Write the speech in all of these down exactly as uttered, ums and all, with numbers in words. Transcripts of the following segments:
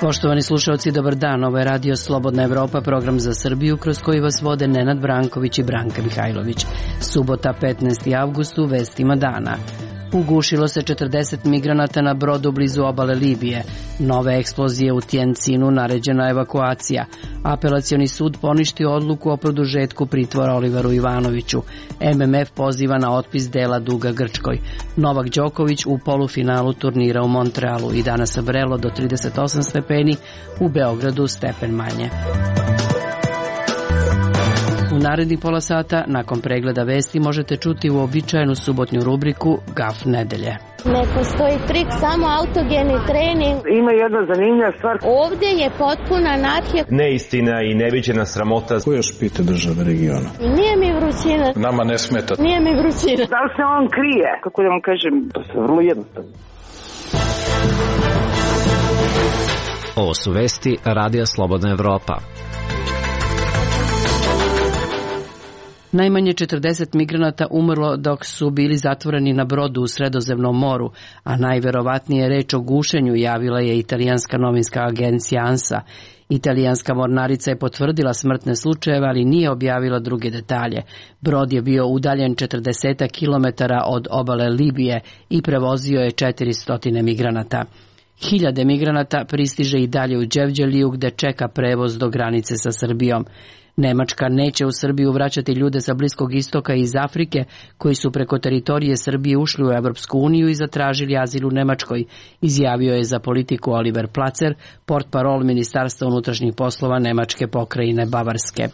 Poštovani slušalci, dobar dan. Ovo je Radio Slobodna Evropa, program za Srbiju kroz koji vas vode Nenad Branković i Branka Mihajlović. Subota, petnaesti avgust, u vestima dana. Ugušilo se četrdeset migranata na brodu blizu obale Libije. Nove eksplozije u Tjencinu, naređena evakuacija. Apelacioni sud poništio odluku o produžetku pritvora Oliveru Ivanoviću. M M F poziva na otpis dela duga Grčkoj. Novak Đoković u polufinalu turnira u Montrealu i danas vrelo do trideset osam stepeni, u Beogradu stepen manje. U narednih pola sata, nakon pregleda vesti, možete čuti uobičajenu subotnju rubriku Gaf nedelje. Ne postoji trik, samo autogeni trening. Ima jedna zanimljiva stvar. Ovdje je potpuna anarhija. Neistina i neviđena sramota. Ko još pita države regiona? Nije mi vrućina. Nama ne smeta. Nije mi vrućina. Da li se on krije? Kako da vam kažem? To se vrlo jednostavno. Ovo su vesti Radija Slobodna Evropa. Najmanje četrdeset migranata umrlo dok su bili zatvoreni na brodu u Sredozemnom moru, a najverovatnije je reč o gušenju, javila je italijanska novinska agencija ANSA. Italijanska mornarica je potvrdila smrtne slučajeve, ali nije objavila druge detalje. Brod je bio udaljen četrdeset kilometara od obale Libije i prevozio je četiristo migranata. Hiljade migranata pristiže i dalje u Đevđeliju, gde čeka prevoz do granice sa Srbijom. Nemačka neće u Srbiju vraćati ljude sa Bliskog istoka i iz Afrike koji su preko teritorije Srbije ušli u Evropsku uniju i zatražili azil u Nemačkoj, izjavio je za Politiku Oliver Placer, portparol Ministarstva unutrašnjih poslova Nemačke pokrajine Bavarske.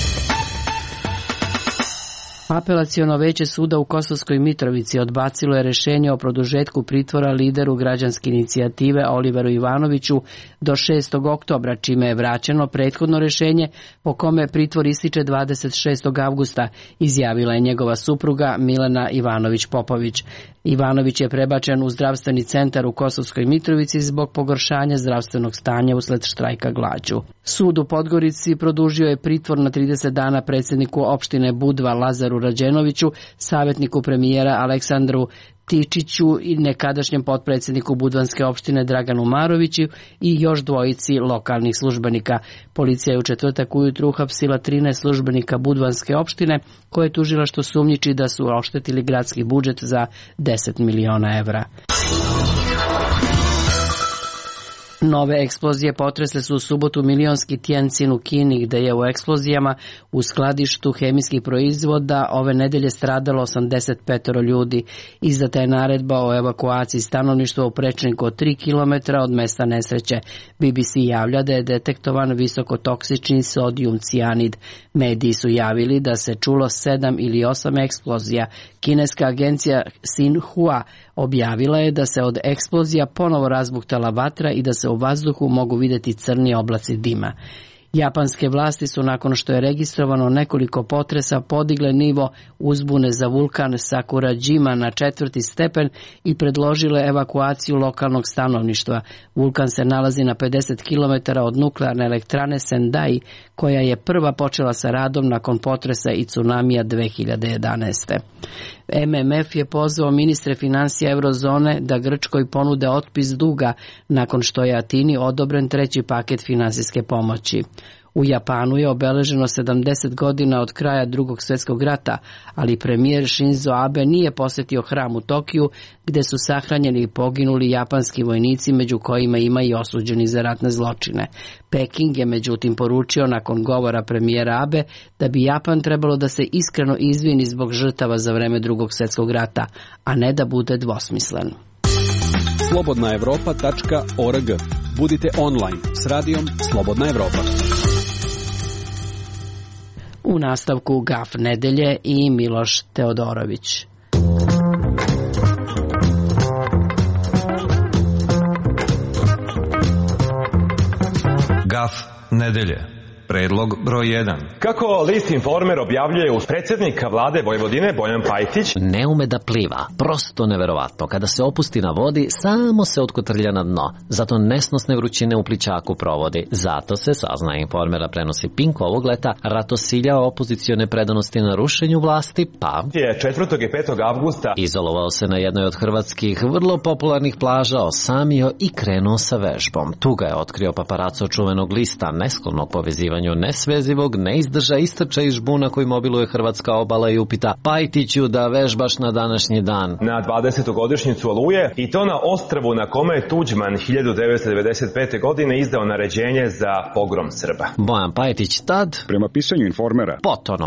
Apelaciono veće suda u Kosovskoj Mitrovici odbacilo je rešenje o produžetku pritvora lideru građanske inicijative Oliveru Ivanoviću do šestog oktobra, čime je vraćeno prethodno rešenje po kome pritvor ističe dvadeset šestog avgusta, izjavila je njegova supruga Milena Ivanović-Popović. Ivanović je prebačen u zdravstveni centar u Kosovskoj Mitrovici zbog pogoršanja zdravstvenog stanja usled štrajka glađu. Sud u Podgorici produžio je pritvor na trideset dana predsjedniku opštine Budva Lazaru Rađenoviću, savjetniku premijera Aleksandru Tičiću i nekadašnjem potpredsjedniku Budvanske opštine Draganu Maroviću i još dvojici lokalnih službenika. Policija je u četvrtak ujutru uhapsila trinaest službenika Budvanske opštine koje je tužilaštvo sumnjiči da su oštetili gradski budžet za deset miliona evra. Nove eksplozije potresle su u subotu milionski Tjencin u Kini, gde je u eksplozijama u skladištu hemijskih proizvoda ove nedelje stradalo osamdeset pet ljudi. Izdata je naredba o evakuaciji stanovništva u prečniku od tri kilometra od mesta nesreće. B B C javlja da je detektovan visokotoksični sodijum cijanid. Mediji su javili da se čulo sedam ili osam eksplozija. Kineska agencija Xinhua objavila je da se od eksplozija ponovo razbuktala vatra i da se u vazduhu mogu vidjeti crni oblaci dima. Japanske vlasti su, nakon što je registrovano nekoliko potresa, podigle nivo uzbune za vulkan Sakurajima na četvrti stepen i predložile evakuaciju lokalnog stanovništva. Vulkan se nalazi na pedeset kilometara od nuklearne elektrane Sendai, koja je prva počela sa radom nakon potresa i tsunamija dve hiljade jedanaeste. M M F je pozvao ministre financija Eurozone da Grčkoj ponude otpis duga nakon što je Atini odobren treći paket finansijske pomoći. U Japanu je obeleženo sedamdeset godina od kraja Drugog svjetskog rata, ali premijer Shinzo Abe nije posjetio hram u Tokiju, gde su sahranjeni i poginuli japanski vojnici, među kojima ima i osuđeni za ratne zločine. Peking je međutim poručio nakon govora premijera Abe da bi Japan trebalo da se iskreno izvini zbog žrtava za vreme Drugog svjetskog rata, a ne da bude dvosmislen. slobodna evropa tačka org. Budite online s radijom Slobodna Evropa. U nastavku Gaf nedelje i Miloš Teodorović. Gaf nedelje. Predlog broj jedan. Kako list Informer objavljuje uz predsjednika vlade Vojvodine Bojan Pajtić ne ume da pliva, prosto neverovatno. Kada se opusti na vodi, samo se otkotrlja na dno. Zato nesnosne vrućine u plićaku provodi. Zato se, saznaje Informera, prenosi Pink ovog leta, ratosiljao opozicione predanosti na rušenju vlasti, pa je četvrtog i petog avgusta izolovao se na jednoj od hrvatskih vrlo popularnih plaža, osamio i krenuo sa vežbom. Tu ga je otkrio paparaco čuvenog lista, nesklonog povezivanju nesvezivog, neizdrža istrča iz žbuna koji mobiluje hrvatska obala i upita: Pajtiću, da vežbaš na današnji dan? Na dvadesetu godišnjicu Oluje, i to na ostrvu na kome je Tuđman hiljadu devetsto devedeset pete. godine izdao naređenje za pogrom Srba. Bojan Pajtić tad, prema pisanju Informera, potono.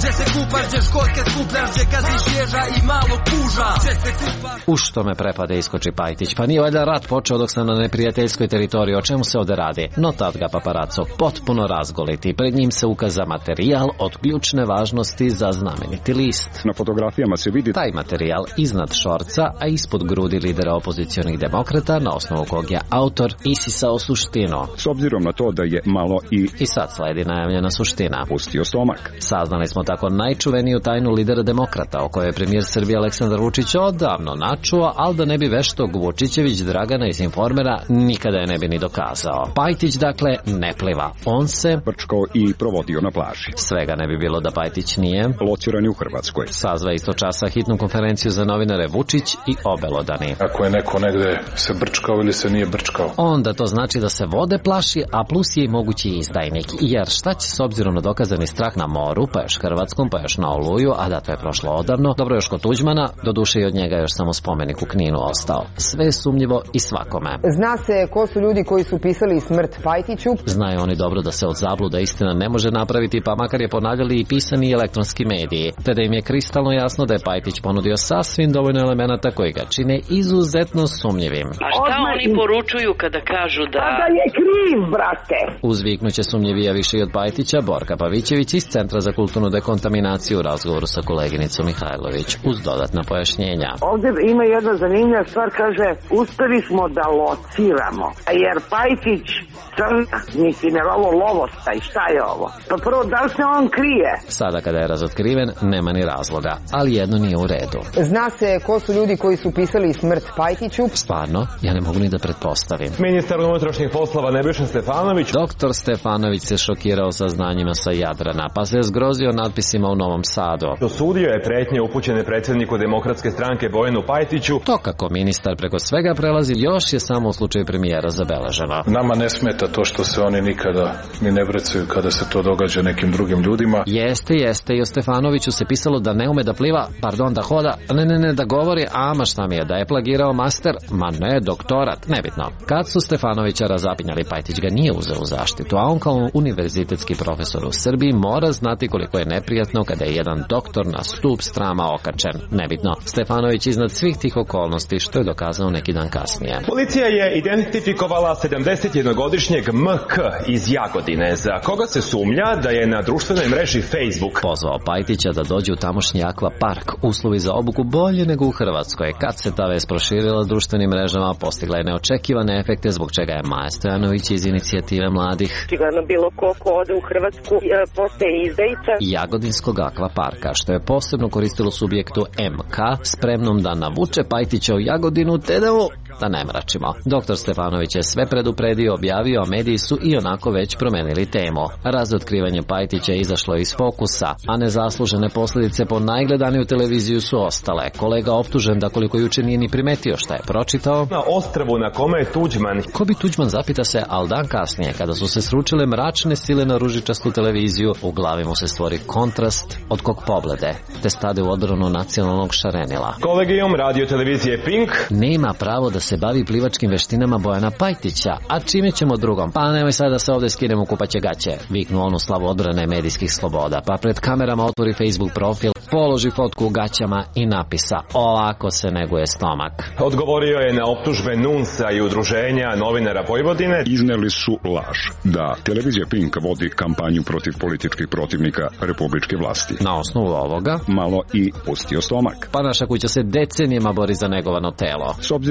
U što me prepade iskoči Pajtić, pa nije valjda rat počeo dok sam na neprijateljskoj teritoriji, o čemu se ovde radi? No tad ga paparaco potpuno razgoliti, pred njim se ukaza materijal od ključne važnosti za znameniti list. Na fotografijama se vidi taj materijal iznad šorca, a ispod grudi lidera opozicionih demokrata, na osnovu kog je autor isisao suštinu. S obzirom na to da je malo i... I sad sledi najavljena suština. Pustio stomak. Saznali smo tako najčuveniju tajnu lidera demokrata, o kojoj je premijer Srbije Aleksandar Vučić odavno načuo, ali da ne bi veštog Vučićević Dragana iz Informera nikada je ne bi ni dokazao. Pajtić, dakle, ne pliva. On se prčkao i provodio na plaži. Svega ne bi bilo da Pajtić nije lociran u Hrvatskoj. Sazva isto časa hitnu konferenciju za novinare Vučić i obelodani. Ako je neko negde se brčkao ili se nije brčkao, onda to znači da se vode plaši, a plus je i mogući izdajnik. Jer šta će s obzirom na dokazani strah na moru, pa još Hrvatskom, pa još na Oluju, a da to je prošlo odavno, dobro još kod Tuđmana, doduše i od njega još samo spomenik u Kninu ostao. Sve je sumnjivo i svakome. Zna se ko su ljudi koji su pisali smrt Pajtiću. Znaju oni dobro da se od zabluda istina ne može napraviti, pa makar je ponavljali i pisani i elektronski mediji, te da im je kristalno jasno da je Pajtić ponudio sasvim dovoljno elemenata koji ga čine izuzetno sumnjivim. A šta oni poručuju kada kažu da... A da je kriv, brate! Uzviknuće sumnjivija više i od Pajtića Borka Pavićević iz Centra za kulturnu dekontaminaciju u razgovoru sa koleginicom Mihajlović uz dodatna pojašnjenja. Ovdje ima jedna zanimljiva stvar, kaže, uspeli smo da lociramo, jer Pajtić crna, mislim, jer ovo lovosta i šta je ovo? Pa prvo, da li se on krije? Sada kada je razotkriven, nema ni razloga, ali jedno nije u redu. Zna se ko su ljudi koji su pisali smrt Pajtiću. Stvarno, ja ne mogu ni da pretpostavim. Ministar unutrašnjih poslova Nebojša Stefanović. Doktor Stefanović se šokirao saznanjima sa Jadrana, pa se je zgrozio natpisima u Novom Sadu. Dosudio je pretnje upućene predsjedniku Demokratske stranke Bojanu Pajtiću. To kako ministar preko svega prelazi još je samo u slučaju premijera zabeleženo. Nama ne smeta to što se oni nikada ni ne vrecuju kada se to događa nekim drugim ljudima. Jeste, jeste, i o Stefanoviću se pisalo da ne ume da pliva, pardon, da hoda, ne, ne, ne, da govori, a ma šta mi je, da je plagirao master, ma ne, doktorat, nebitno. Kad su Stefanovića razapinjali, Pajtić ga nije uzeo u zaštitu, a on kao univerzitetski profesor u Srbiji mora znati koliko je neprijatno kada je jedan doktor na stup strama okačen. Nebitno, Stefanović iznad svih tih okolnosti, što je dokazao neki dan kasnije. Policija je identifikovala sedamdesetjednogodišnjeg M K iz Jagodine, za koga se sumnja da je na društvenoj mreži Facebook pozvao Pajtića da dođe u tamošnji akva park. Uslovi za obuku bolje nego u Hrvatskoj. Kad se ta vest proširila društvenim mrežama, postigla je neočekivane efekte, zbog čega je Maja Stojanović iz inicijative mladih Čigano bilo ko ko ode u Hrvatsku postaje izdajica Jagodinskog akva parka, što je posebno koristilo subjektu M K, spremnom da navuče Pajtića u Jagodinu, te da mu da ne mračimo. Doktor Stefanović je sve predupredio, objavio, a mediji su i onako već promenili temu. Razotkrivanje Pajtića je izašlo iz fokusa, a nezaslužene posljedice po najgledaniju televiziju su ostale. Kolega optužen da koliko juče nije ni primetio šta je pročitao. Na ostrvu na kome je Tuđman. Ko bi Tuđman, zapita se, al dan kasnije, kada su se sručile mračne sile na ružičastu televiziju, u glavi mu se stvori kontrast od kog poglede, te stade u odbranu nacionalnog šarenila. Kolegijom radio televizije Pink nema pravo da se bavi plivačkim veštinama Bojana Pajtića, a čime ćemo drugom? Pa nemoj sad da se ovde skinemo kupaće gaće, viknu onu slavu odbrane medijskih sloboda, pa pred kamerama otvori Facebook profil, položi fotku u gaćama i napisa: ovako se neguje stomak. Odgovorio je na optužbe Nunsa i udruženja novinara Vojvodine. Izneli su laž da televizija Pink vodi kampanju protiv političkih protivnika republičke vlasti. Na osnovu ovoga malo i pustio stomak. Pa naša kuća se decenijama bori za negovano telo. S obzirom na to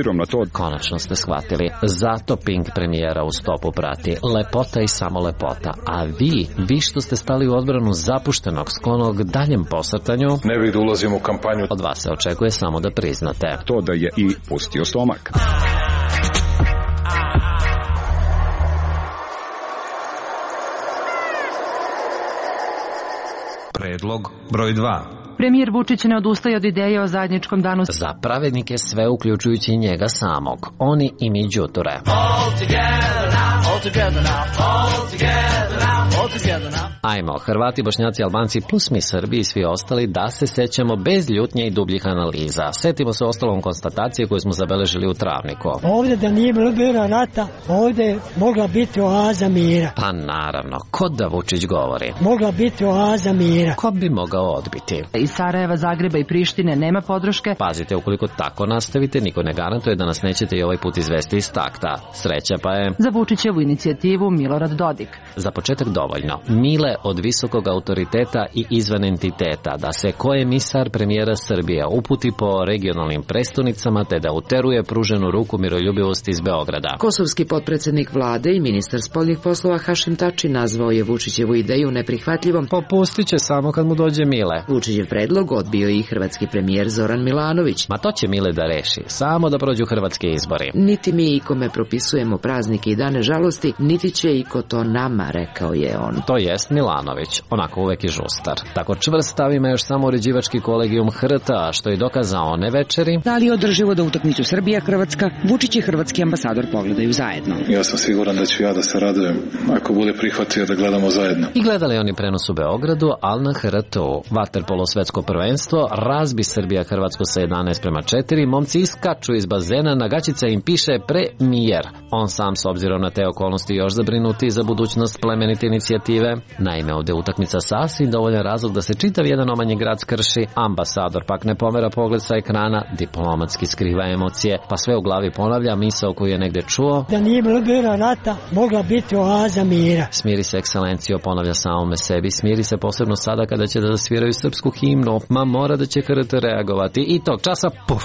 to. Konačno ste shvatili. Zato Pink premijera u stopu prati lepota i samo lepota. A vi, vi što ste stali u odbranu zapuštenog, sklonog daljem posrtanju, ne bih da ulazim u kampanju. Od vas se očekuje samo da priznate to da je i pustio stomak. Predlog broj dva. Premijer Vučić ne odustaje od ideje o zajedničkom danu za pravednike, sve uključujući njega samog. Oni i mi đuture. Ajmo, Hrvati, Bošnjaci, Albanci plus mi Srbi i svi ostali da se sećamo bez ljutnje i dubljih analiza. Setimo se ostalom konstatacije koju smo zabeležili u Travniku. Ovdje da nije bilo rata, ovdje je mogla biti oaza mira. Pa naravno, ko da Vučić govori? Mogla biti oaza mira. Ko bi mogao odbiti? Iz Sarajeva, Zagreba i Prištine nema podrške. Pazite, ukoliko tako nastavite, niko ne garantuje da nas nećete i ovaj put izvesti iz takta. Sreća pa je za Vučićevu inicijativu Milorad Dodik. Za početak dovoljno. Mile od visokog autoriteta i izvan entiteta da se ko emisar premijera Srbije uputi po regionalnim prestonicama te da uteruje pruženu ruku miroljubivosti iz Beograda. Kosovski potpredsednik vlade i ministar spoljnih poslova Hašim Tači nazvao je Vučićevu ideju neprihvatljivom. Popustit će samo kad mu dođe Mile. Vučićev predlog odbio i hrvatski premijer Zoran Milanović. Ma to će Mile da reši, samo da prođu hrvatski izbori. Niti mi ikome propisujemo praznike i dane žalosti, niti će iko to nama, rekao je on. To jest Milanović, onako uvek i žustar. Tako čvrst stav ima još samo uređivački kolegijum H R T, a što je dokazao one večeri. Da li je održivo da utakmicu Srbija-Hrvatska Vučić i hrvatski ambasador pogledaju zajedno? Ja sam siguran da ću ja da se radujem ako bude prihvatio da gledamo zajedno. I gledali oni prenos u Beogradu, ali na H R T-u. Vaterpolo svetsko prvenstvo, razbi Srbija Hrvatsku sa jedanaest prema četiri, momci iskaču iz bazena, na gaćica im piše premijer. On sam s obzirom na te okolnosti još zabrinuti za budućnost plemenite inicijative. Naime, ovde utakmica sasvim dovoljan razlog da se čitav jedan omanji grad skrši, ambasador pak ne pomera pogled sa ekrana, diplomatski skriva emocije, pa sve u glavi ponavlja misao koju je negde čuo. Da nije bilo rata, mogla biti oaza mira. Smiri se, ekscelencijo, ponavlja samome sebi, smiri se posebno sada kada će da zasviraju srpsku himnu, ma mora da će H R T reagovati i tog časa, puf!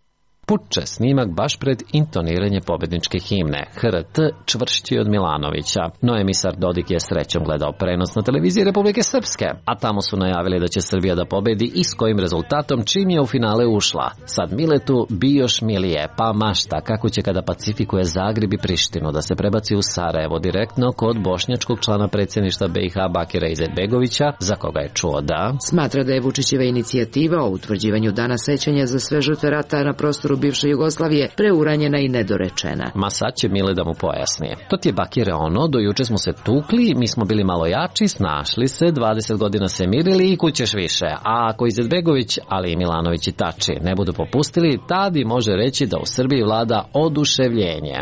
Puče snimak baš pred intoniranje pobedničke himne. H R T čvršći od Milanovića. No emisar Dodik je srećom gledao prenos na televiziji Republike Srpske, a tamo su najavili da će Srbija da pobedi i s kojim rezultatom čim je u finale ušla. Sad Miletu bi još milije, pa mašta kako će kada pacifikuje Zagreb i Prištinu da se prebaci u Sarajevo direktno kod bošnjačkog člana predsjedništva B i H Bakira Izetbegovića, za koga je čuo da smatra da je Vučićeva inicijativa o utvrđivanju dana sećanja za sve žrtve rata na prostoru bivše Jugoslavije preuranjena i nedorečena. Ma sad će Mile da mu pojasni. To ti je Bakire ono, do juče smo se tukli, mi smo bili malo jači, snašli se, dvadeset godina se mirili i kućeš više. A ako Izetbegović, ali i Milanović i Tači ne budu popustili, tadi može reći da u Srbiji vlada oduševljenje.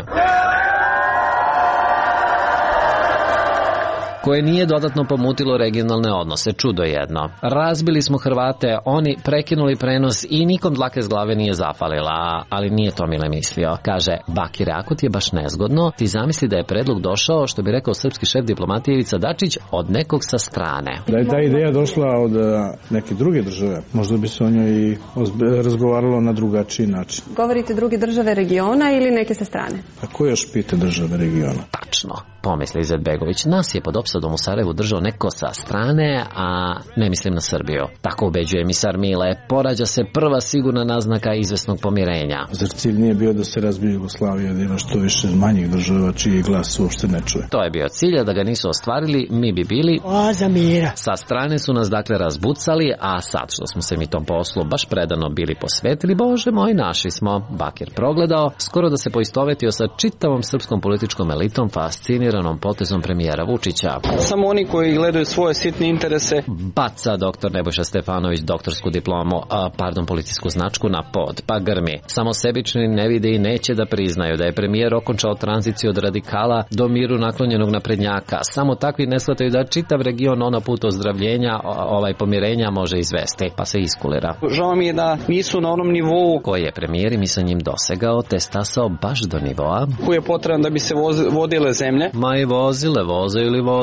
Koje nije dodatno pomutilo regionalne odnose, čudo jedno. Razbili smo Hrvate, oni prekinuli prenos i nikom dlake s glave nije zafalila, ali nije to Mile mislio. Kaže, Bakire, ako ti je baš nezgodno, ti zamisli da je predlog došao, što bi rekao srpski šef diplomatije Ivica Dačić, od nekog sa strane. Da je ta ideja došla od neke druge države, možda bi se o njoj i razgovaralo na drugačiji način. Govorite druge države regiona ili neke sa strane? A ko još pita države regiona? Tačno, pomisli Izetbegović, nas je pod opsadom u Sarajevu držao neko sa strane, a ne mislim na Srbiju. Tako ubeđuje emisar Mile, porađa se prva sigurna naznaka izvesnog pomirenja. Zar cilj nije bio da se razbije Jugoslavija, da ima što više manjih država čiji glas uopšte ne čuje? To je bio cilj, da ga nisu ostvarili, mi bi bili oaza mira. Sa strane su nas dakle razbucali, a sad što smo se mi tom poslu baš predano bili posvetili, bože moj, naši smo. Bakir progledao, skoro da se poistovetio sa čitavom srpskom političkom elitom, fasciniranom potezom premijera Vučića. Samo oni koji gledaju svoje sitne interese. Baca doktor Nebojša Stefanović doktorsku diplomu, a, pardon, policijsku značku na pod, pa grmi. Samo sebični ne vide i neće da priznaju da je premijer okončao tranziciju od radikala do miru naklonjenog naprednjaka. Samo takvi ne shvataju da čitav region ona put ozdravljenja, ovaj pomirenja može izvesti, pa se iskulira. Žao mi je da nisu na onom nivou koji je premijer i mi sa njim dosegao, te stasao baš do nivoa koji je potreban da bi se voz, vodile zemlje. Ma i vozile, voze ili voze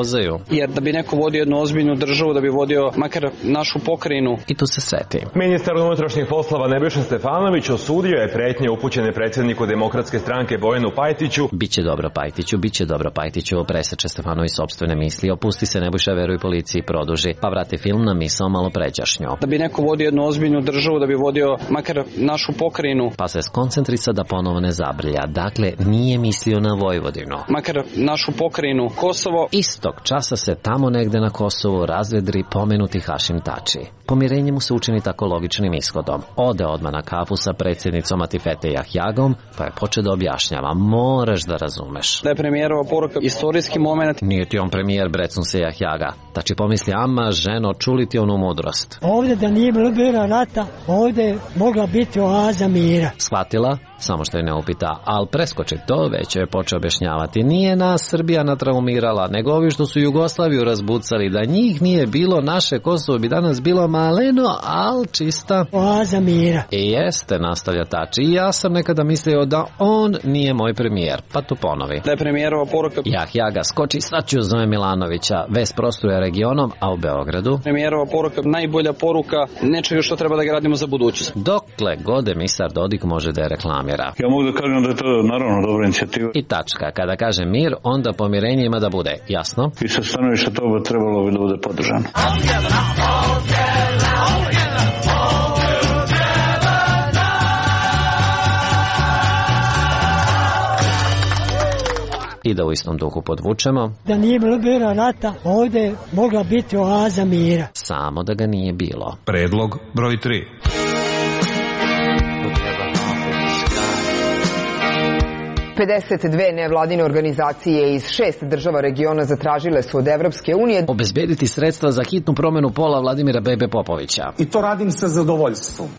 vozaju. Jer da bi neko vodio jednu ozbiljnu državu, da bi vodio makar našu pokrajinu. I tu se seti. Ministar unutrašnjih poslova Nebojša Stefanović osudio je pretnje upućene predsjedniku Demokratske stranke Bojanu Pajtiću. Biće dobro Pajtiću, biće dobro Pajtiću, preseče Stefanović sopstvene misli, opusti se Nebojša, veruj policiji, produži, pa vrati film na misao malo pređašnju. Da bi neko vodio jednu ozbiljnu državu, da bi vodio makar našu pokrajinu. Pa se skoncentrisa da ponovo ne zabrlja. Dakle, nije mislio na Vojvodinu. Makar našu pokrajinu Kosovo. Istog časa se tamo negde na Kosovu razvedri pomenuti Hašim Tači. Pomirenje mu se učini tako logičnim ishodom. Ode odmah na kafu sa predsjednicom Atifete Jahjagom, pa je počeo da objašnjava. Moraš da razumeš. Da je premijerova poruka istorijski moment. Nije ti on premijer, brecun se Jahjaga. Tači pomisli, ama, ženo, čuli ti onu mudrost. Ovdje da nije bilo rata, ovdje je mogla biti oaza mira. Shvatila? Samo što je ne upita, ali preskoči to, već je počeo objašnjavati. Nije nas Srbija natraumirala, nego ovi što su Jugoslaviju razbucali. Da njih nije bilo, naše Kosovo bi danas bilo maleno, ali čista oaza mira. I jeste, nastavlja Tači. I ja sam nekada mislio da on nije moj premijer, pa to ponovi. Da je premijerova poruka. Jahjaga skoči, svaću zove Milanovića. Ves prostruje regionom, a u Beogradu premijerova poruka, najbolja poruka nečega što treba da gradimo za budućnost. Dokle god emisar Dodik može da je reklamira. Ja mogu da kažem da je to naravno dobra inicijativa. I tačka. Kada kaže mir, onda pomirenje ima da bude. Jasno? I sa stanovišta toga trebalo bi da bude podržano. I da u istom duhu podvučemo. Da nije bilo rata, ovdje je mogla biti oaza mira. Samo da ga nije bilo. Predlog broj tri. pedeset dve nevladine organizacije iz šest država regiona zatražile su od Evropske unije obezbediti sredstva za hitnu promenu pola Vladimira Bebe Popovića. I to radim sa zadovoljstvom.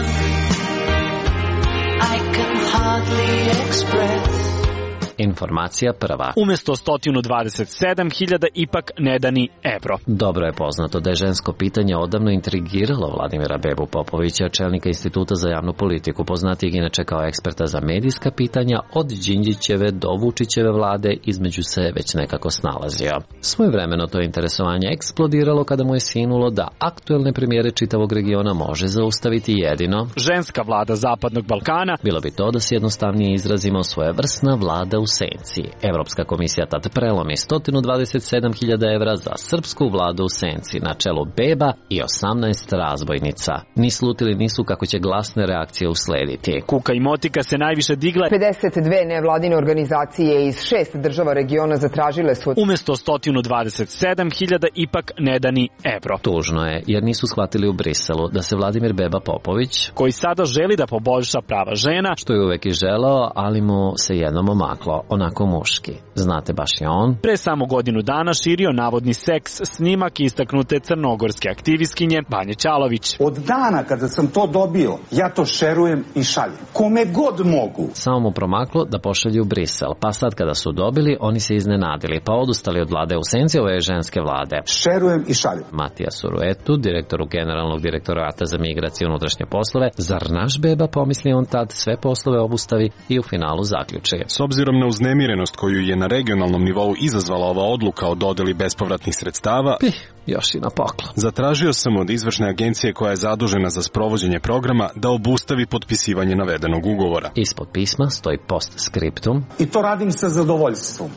Informacija prva. Umesto sto dvadeset sedam hiljada ipak ne da ni evro. Dobro je poznato da je žensko pitanje odavno intrigiralo Vladimira Bebu Popovića, čelnika Instituta za javnu politiku, poznatijeg inače kao eksperta za medijska pitanja, od Đinđićeve do Vučićeve vlade između se već nekako snalazio. Svojevremeno to interesovanje eksplodiralo kada mu je sinulo da aktuelne premijere čitavog regiona može zaustaviti jedino ženska vlada Zapadnog Balkana. Bilo bi to da se jednostavnije izrazimo svojevrsna vlada u senci. Evropska komisija tad prelomi sto dvadeset sedam hiljada evra za srpsku vladu u senci na čelu Beba i osamnaest razbojnica. Ni slutili nisu kako će glasne reakcije uslediti. Kuka i motika se najviše digla. pedeset dve nevladine organizacije iz šest država regiona zatražile su umesto sto dvadeset sedam hiljada ipak ne da ni evro. Tužno je, jer nisu shvatili u Briselu da se Vladimir Beba Popović, koji sada želi da poboljša prava žena, što je uvek i želeo, ali mu se jednom omaklo, onako muški. Znate, baš je on pre samo godinu dana širio navodni seks snimak istaknute crnogorske aktivistkinje Banje Ćalović. Od dana kada sam to dobio, ja to šerujem i šaljem. Kome god mogu. Samo mu promaklo da pošalju u Brisel, pa sad kada su dobili, oni se iznenadili, pa odustali od vlade u senci ove ženske vlade. Šerujem i šaljem. Matija Suruetu, direktoru Generalnog direktorata za migracije i unutrašnje poslove, zar naš Beba, pomisli on tad, sve poslove obustavi i u finalu zaključi. S obzirom na uznemirenost koju je na regionalnom nivou izazvala ova odluka o dodeli bespovratnih sredstava, Pih, još i na poklon. Zatražio sam od izvršne agencije koja je zadužena za sprovođenje programa da obustavi potpisivanje navedenog ugovora. Ispod pisma stoji postscriptum. I to radim sa zadovoljstvom.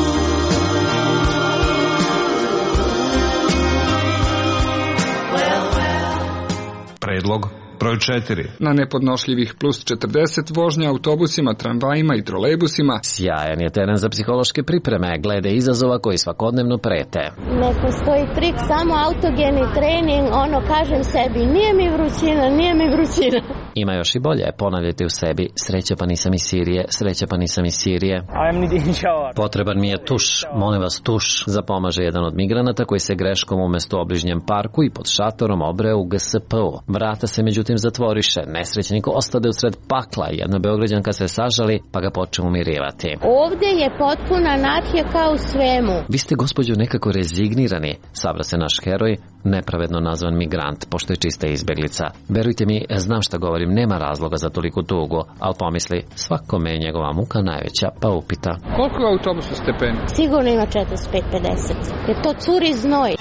Predlog broj četiri. Na nepodnošljivih plus četrdeset vožnja autobusima, tramvajima i trolejbusima. Sjajan je teren za psihološke pripreme, glede izazova koji svakodnevno prete. Ne postoji trik, samo autogeni trening, ono kažem sebi, nije mi vrućina, nije mi vrućina. Ima još i bolje, ponavljajte u sebi, sreća pa nisam iz Sirije, sreća pa nisam iz Sirije. Potreban mi je tuš, molim vas tuš, zapomaže jedan od migranata koji se greškom umesto u obližnjem parku i pod šatorom obreo u G S P-u. Vrata se međutim zatvoriše, nesrećnik ostade usred pakla, jedna Beograđanka se sažali pa ga počne umirivati. Ovdje je potpuna anarhija kao u svemu. Vi ste, gospođo, nekako rezignirani, sabra se naš heroj, nepravedno nazvan migrant, pošto je čista izbeglica. Verujte mi, znam šta govori govorim, nema razloga za toliko tugu, ali pomisli, svakome je njegova muka najveća, pa upita. Koliko je autobusu stepeni? Sigurno ima četrdeset pet pedeset, jer to curi znoj.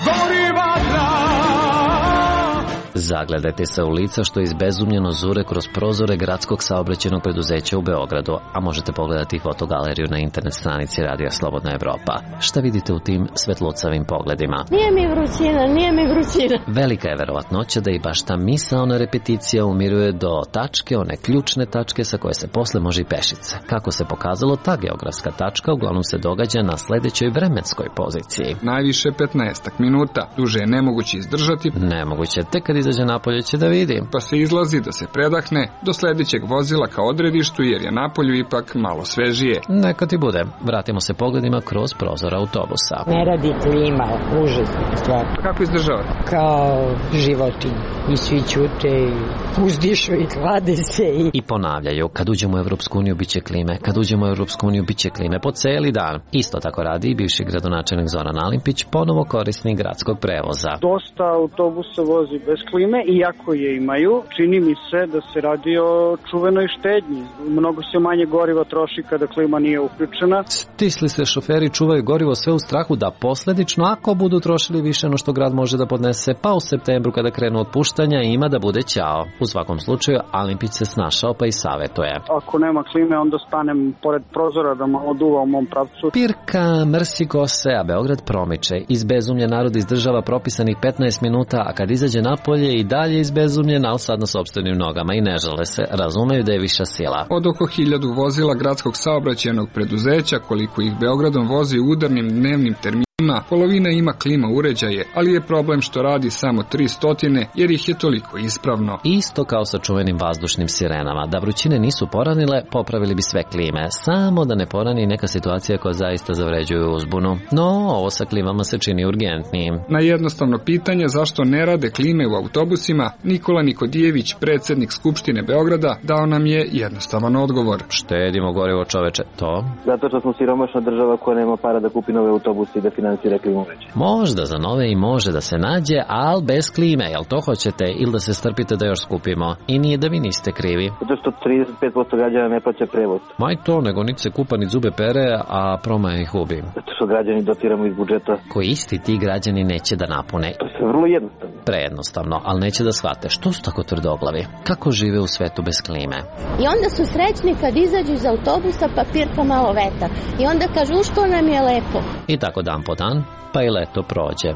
Zagledajte se u lica što izbezumljeno zure kroz prozore gradskog saobraćajnog preduzeća u Beogradu, a možete pogledati fotogaleriju na internet stranici Radija Slobodna Evropa. Šta vidite u tim svetlucavim pogledima? Nije mi vrućina, nije mi vrućina. Velika je verovatnoća da i baš ta misaona repeticija umiruje do tačke, one ključne tačke sa koje se posle može i pešice. Kako se pokazalo, ta geografska tačka uglavnom se događa na sledećoj vremenskoj poziciji. Najviše petnaestak minuta, duže je nemoguće izdržati. Nemoguće, tek kad izađe napolje će da vidi. Pa se izlazi da se predahne do sledećeg vozila ka odredištu jer je napolju ipak malo svežije. Neka ti bude. Vratimo se pogledima kroz prozor autobusa. Ne radi klima, užasna stvar. Kako izdržava? Kao životinje. I svi ćute i uzdišu i klade se. I... I ponavljaju, kad uđemo u Evropsku uniju biće klime, kad uđemo u Evropsku uniju biće klime po celi dan. Isto tako radi i bivši gradonačelnik Zoran Alimpić, ponovo korisnik gradskog prevoza. Dosta autobusa vozi bez klime, iako je imaju, čini mi se da se radi o čuvenoj štednji. Mnogo se manje goriva troši kada klima nije uključena. Stisli se šoferi čuvaju gorivo sve u strahu da posledično, ako budu trošili više no što grad može da podnese, pa u septembru kada krenu otpuštanja ima da bude ćao. U svakom slučaju, Alimpić se snašao pa i savetuje. Ako nema klime, onda stanem pored prozora da malo duva u mom pravcu. Pirka, mrsi kose, a Beograd promiče. Izbezumljen narod izdržava propisanih petnaest minuta, a kad izađe napolje i dalje izbezumljen, ali sad na sopstvenim nogama i ne žale se, razumeju da je viša sila. Od oko hiljadu vozila gradskog saobraćajnog preduzeća, koliko ih Beogradom vozi u udarnim dnevnim terminima, polovina ima klima uređaje, ali je problem što radi samo tristo, jer ih je toliko ispravno. Isto kao sa čuvenim vazdušnim sirenama. Da vrućine nisu poranile, popravili bi sve klime. Samo da ne porani neka situacija koja zaista zavređuje uzbunu. No, ovo sa klimama se čini urgentnijim. Na jednostavno pitanje zašto ne rade klime u autobusima, Nikola Nikodijević, predsjednik Skupštine Beograda, dao nam je jednostavan odgovor. Štedimo gorivo, čoveče, to? Zato što smo siromašna država koja nema para da kupi nove autobuse i da finansira klimu već. Možda za nove i može da se nađe, ali bez klime, jel to hoćete, ili da se strpite da još skupimo? I nije da vi niste krivi. Zato što trideset pet posto građana ne plaća prevoz. Maj to, nego niti se kupa ni zube pere, a promaja ih ubi. Zato što građani dotiramo iz budžeta. Koji isti ti građani neće da napune. To je vrlo jednostavno. Prejednostavno, ali neće da shvate. Što su tako tvrdoglavi? Kako žive u svetu bez klime? I onda su srećni kad izađu iz autobusa pa pirka malo vetar. I onda kažu što nam je lepo. I tako dan po dan, pa i leto prođe.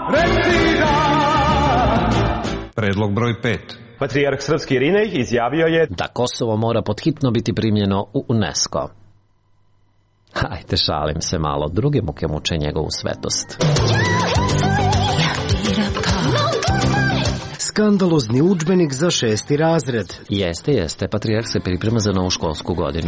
Predlog broj pet. Patrijarh srpski Irinej izjavio je da Kosovo mora podhitno biti primljeno u UNESCO. Hajde, šalim se malo, druge muke muče njegovu svetost. Skandalozni udžbenik za šesti razred. Jeste, jeste, Patrijarh se priprema za novu školsku godinu.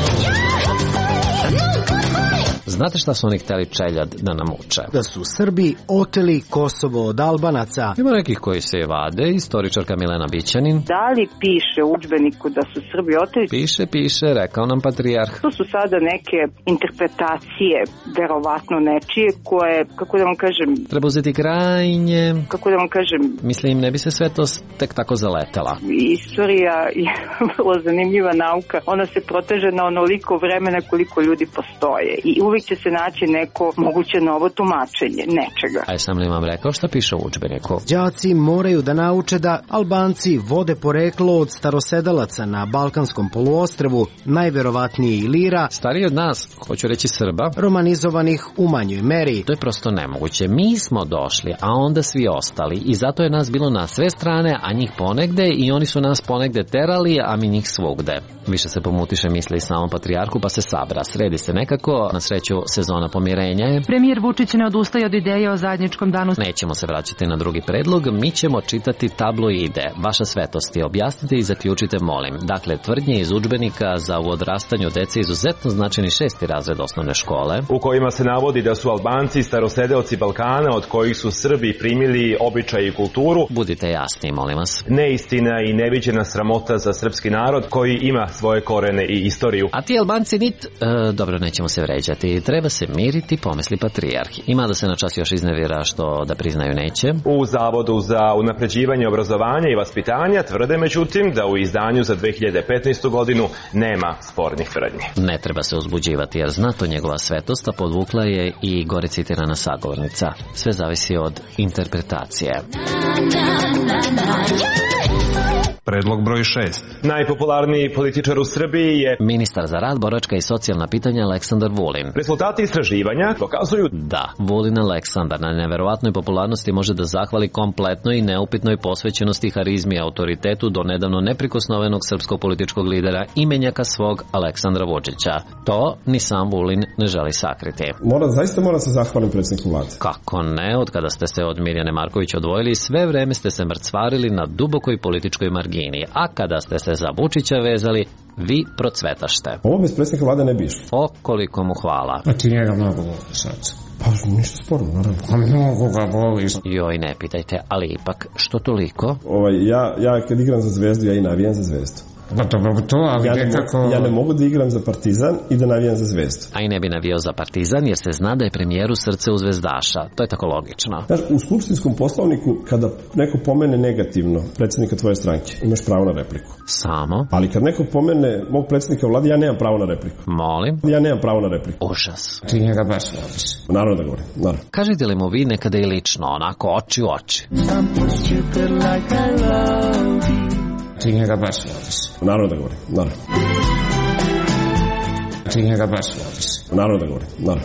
Znate šta su oni hteli čeljad da nam uče? Da su Srbi oteli Kosovo od Albanaca. Ima nekih koji se vade, istoričarka Milena Bićanin. Da li piše u udžbeniku da su Srbi oteli? Piše, piše, rekao nam Patrijarh. To su sada neke interpretacije, verovatno nečije, koje, kako da vam kažem... Treba uzeti krajnje... Kako da vam kažem... Mislim, ne bi se sve to tek tako zaletela. Istorija je vrlo zanimljiva nauka. Ona se proteže na onoliko vremena koliko ljudi postoje. I uvijek će se naći neko moguće novo tumačenje nečega. A sam li vam rekao šta piše u udžbeniku? Đaci moraju da nauče da Albanci vode poreklo od starosedalaca na Balkanskom poluostrvu, najverovatnije Ilira, stariji od nas, hoću reći Srba, romanizovanih u manjoj meri. To je prosto nemoguće. Mi smo došli, a onda svi ostali i zato je nas bilo na sve strane, a njih ponegde i oni su nas ponegde terali, a mi njih svugde. Više se pomutiše misli i samom Patrijarhu pa se sabra, sredi se nekako, na sreću sezona pomirenja je. Premijer Vučić ne odustaje od ideje o zajedničkom danu. Nećemo se vraćati na drugi predlog, mi ćemo čitati tabloide. Vaša svetosti, objasnite i zaključite, molim. Dakle, tvrdnje iz udžbenika za u odrastanju dece izuzetno značajni šesti razred osnovne škole, u kojima se navodi da su Albanci starosedeoci Balkana, od kojih su Srbi primili običaj i kulturu. Budite jasni, molim vas. Neistina i neviđena sramota za srpski narod koji ima svoje korene i istoriju. A ti Albanci nit... E, dobro, nećemo se vređati. treba se miriti, pomisli patrijarh. Ima da se na čas još iznevjera što da priznaju neće. U Zavodu za unapređivanje obrazovanja i vaspitanja tvrde međutim da u izdanju za dve hiljade petnaestu godinu nema spornih tvrdnji. Ne treba se uzbuđivati jer zna to njegova svetost, a podvukla je i gore citirana sagovornica. Sve zavisi od interpretacije. Predlog broj šest. Najpopularniji političar u Srbiji je ministar za rad, boračka i socijalna pitanja Aleksandar Vulin. Rezultati istraživanja dokazuju da Vulin Aleksandar na neverovatnoj popularnosti može da zahvali kompletnoj i neupitnoj posvećenosti, harizmi i autoritetu do nedavno neprikosnovenog srpskog političkog lidera i menjaka svog Aleksandra Vučića. To ni sam Vulin ne želi sakriti. Mora, zaista mora se zahvalim predsjedniku vlade. Kako ne, od kada ste se od Mirjane Marković odvojili, sve vreme ste se mrcvarili na dubokoj političkoj margini. A kada ste se za Vučića vezali, vi procvetašte. Ovo bez predsjednika vlade ne bi išlo. O, koliko mu hvala. A ti njega mnogo voliš sad. Pa ništa sporno, naravno. Pa mnogo ga voliš. Joj, ne pitajte, ali ipak, što toliko? Ovaj, ja, ja kad igram za Zvezdu, ja i navijam za Zvezdu. Pa dobro to, ali ja nekako... Ne, ja ne mogu da igram za Partizan i da navijam za Zvezdu. A i ne bi navijao za Partizan jer se zna da je premijeru srce u zvezdaša. To je tako logično. Znaš, u skupštinskom poslovniku kada neko pomene negativno predsjednika tvoje stranke, imaš pravo na repliku. Samo? Ali kad neko pomene mog predsjednika vlade, ja nemam pravo na repliku. Molim? Ja nemam pravo na repliku. Užas. Ti njega baš voliš. Naravno da govorim, naravno. Kažete li mu vi nekada i lično, onako oči u oči? Ti njega baš voliš. Naravno da govorim, naravno. Ti njega baš voliš. Naravno da govorim, naravno.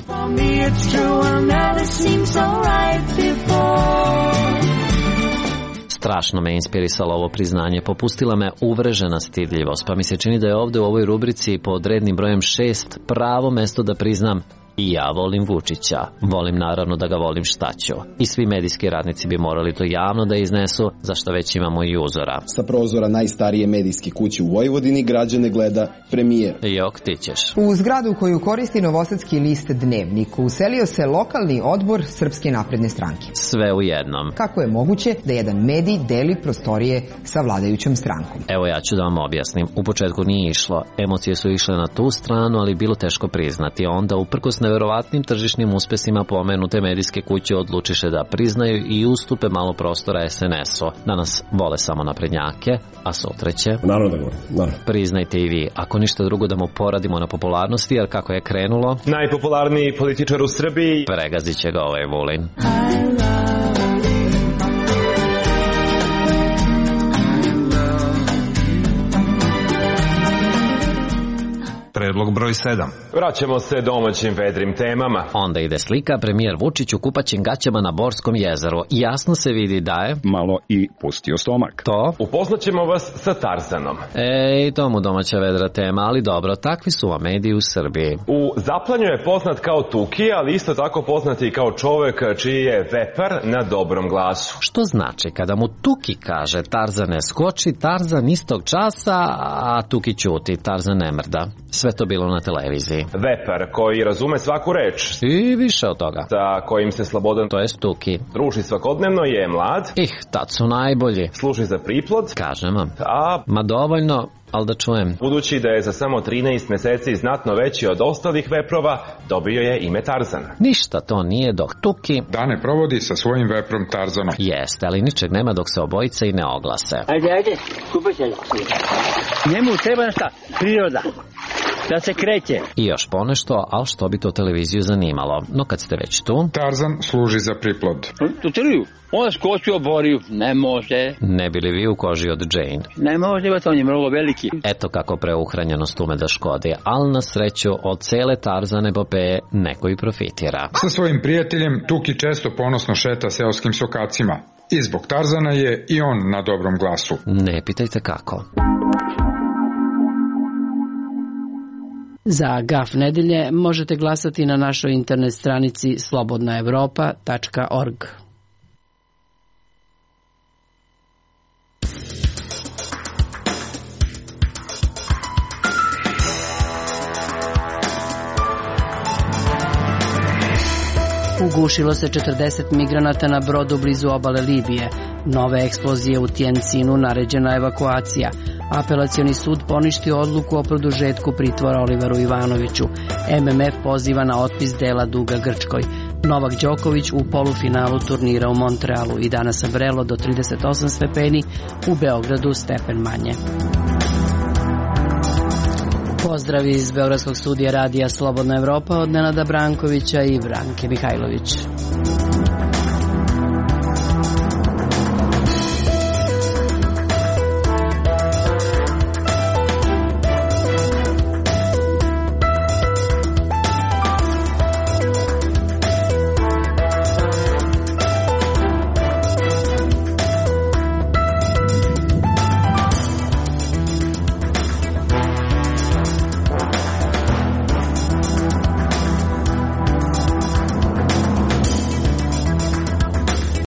Strašno me inspirisalo ovo priznanje, popustila me uvrežena stidljivost, pa mi se čini da je ovde u ovoj rubrici pod rednim brojem šest pravo mesto da priznam i ja volim Vučića. Volim naravno da ga volim šta ću. I svi medijski radnici bi morali to javno da iznesu, zašto već imamo i uzora. Sa prozora najstarije medijske kuće u Vojvodini građane gleda premijer. Jok, ti ćeš. U zgradu koju koristi novosadski list Dnevnik uselio se lokalni odbor Srpske napredne stranke. Sve u jednom. Kako je moguće da jedan medij deli prostorije sa vladajućom strankom? Evo ja ću da vam objasnim. U početku nije išlo. Emocije su išle na tu stranu, ali bilo teško priznati. Onda uprkos neverovatnim tržišnim uspesima pomenute medijske kuće odlučiše da priznaju i ustupe malo prostora es en esu. Danas vole samo naprednjake, a sutra će... Naravno da govorim, naravno. Priznajte i vi, ako ništa drugo da mu poradimo na popularnosti, jer kako je krenulo... Najpopularniji političar u Srbiji... Pregazit će ga ovaj Vulin. Predlog broj sedam. Vraćamo se domaćim vedrim temama. Onda ide slika premijer Vučić u kupaćim gaćama na Borskom jezeru. Jasno se vidi da je... malo i pustio stomak. To? Upoznaćemo vas sa Tarzanom. Ej, to mu domaća vedra tema, ali dobro, takvi su vam mediji u Srbiji. U Zaplanju je poznat kao Tuki, ali isto tako poznat i kao čovek čiji je vepar na dobrom glasu. Što znači, kada mu Tuki kaže Tarzane skoči, Tarzan istog časa, a Tuki ćuti, Tarzan ne mrda. Sve to bilo na televiziji. Vepar koji razume svaku reč. I više od toga. Sa kojim se slobodan, to je Tuki, druži svakodnevno, je mlad. Ih, tad su najbolji. Služi za priplod. Kažem vam. A... Ma dovoljno, ali da čujem. Budući da je za samo trinaest meseci znatno veći od ostalih veprova, dobio je ime Tarzan. Ništa to nije dok Tuki dane provodi sa svojim veprom Tarzanom. Jeste, ali ničeg nema dok se obojice i ne oglase. Ajde, ajde, kupaj se. Njemu treba šta? Priroda. Da se kreće. I još ponešto, ali što bi to televiziju zanimalo. No kad ste već tu... Tarzan služi za priplod. Tu triju. On skoči u boriju. Ne može. Ne bili vi u koži od Jane? Ne može, on je mnogo veliki. Eto kako preuhranjenost ume da škodi. Ali na sreću od cele Tarzan epopeje neko i profitira. Sa svojim prijateljem Tuki često ponosno šeta seoskim sokacima. I zbog Tarzana je i on na dobrom glasu. Ne pitajte kako. Za Gaf nedelje možete glasati na našoj internet stranici slobodna evropa tačka org. Ugušilo se četrdeset migranata na brodu blizu obale Libije. Nove eksplozije u Tjencinu, naređena evakuacija. Apelacioni sud poništio odluku o produžetku pritvora Oliveru Ivanoviću. M M F poziva na otpis dela duga Grčkoj. Novak Đoković u polufinalu turnira u Montrealu i danas sabrelo do trideset osam stepeni, u Beogradu stepen manje. Pozdrav iz Beogradskog studija radija Slobodna Evropa od Nenada Brankovića i Branke Mihajlović.